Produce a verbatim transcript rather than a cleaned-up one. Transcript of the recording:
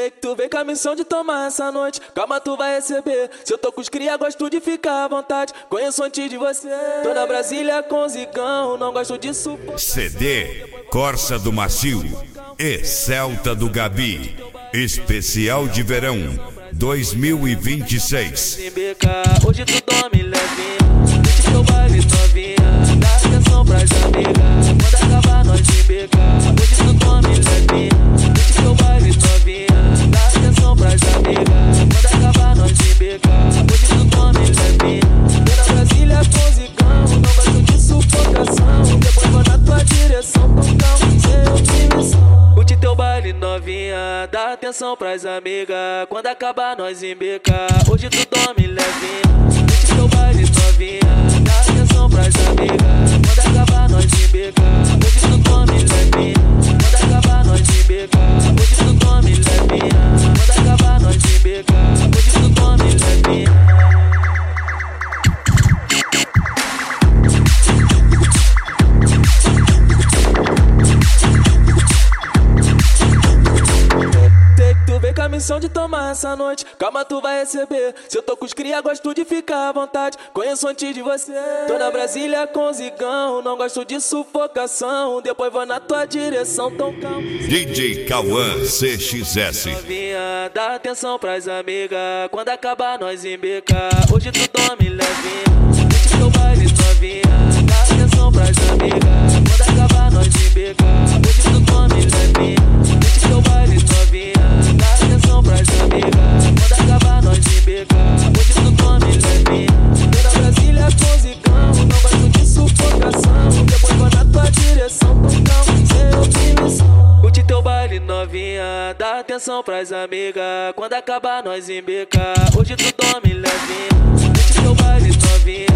Sei que tu vem com a missão de tomar essa noite. Calma, tu vai receber. Se eu tô com os cria, gosto de ficar à vontade. Conheço antes de você. Tô na Brasília com zigão, não gosto disso. C D Corsa do Macio e Celta do Gabi. Especial de verão dois mil e vinte e seis. Hoje tu dorme levinha, deixa teu baile novinha, dá atenção pras amigas. Quando acabar nós de becar, hoje tu dorme levinha, deixa teu baile novinha, dá atenção pras amigas. Quando acabar nós de becar, hoje tu dorme levinha. Tô na Brasília com zigão, não gosto de sufocação. Depois vou na tua direção, tocão, sem opção. Curte teu baile novinha, dá atenção pras amigas. Quando acabar nós embecar, hoje tu dorme levinha. Curte teu baile novinha, dá atenção pras amigas. Quando acabar nós embecar, hoje tu dorme levinha. Quando acabar nós embecar, hoje tu dorme levinha. Quando acabar nós embecar, hoje tu dorme levinha. Com a missão de tomar essa noite, calma, tu vai receber. Se eu tô com os cria, gosto de ficar à vontade. Conheço antes de você. Tô na Brasília com zigão, não gosto de sufocação. Depois vou na tua direção, tão calmo. D J Cauã C X S. Novinha, dá atenção pras amigas. Quando acabar nós embecar, hoje tu dorme levinha. Deixa teu baile novinha, dá atenção pras amigas. Quando acabar nós embecar, hoje tu dorme levinha. Deixa teu baile novinha, dá atenção pras amigas. Quando acabar nós embecar, hoje tu dorme levinha. Tô na Brasília com zigão, não gosto de sufocação. Depois vou na tua direção, tocão, sem opção. Curte teu baile novinha, dá atenção pras amigas. Quando acabar nós embecar, hoje tu dorme levinha. Curte teu baile novinha,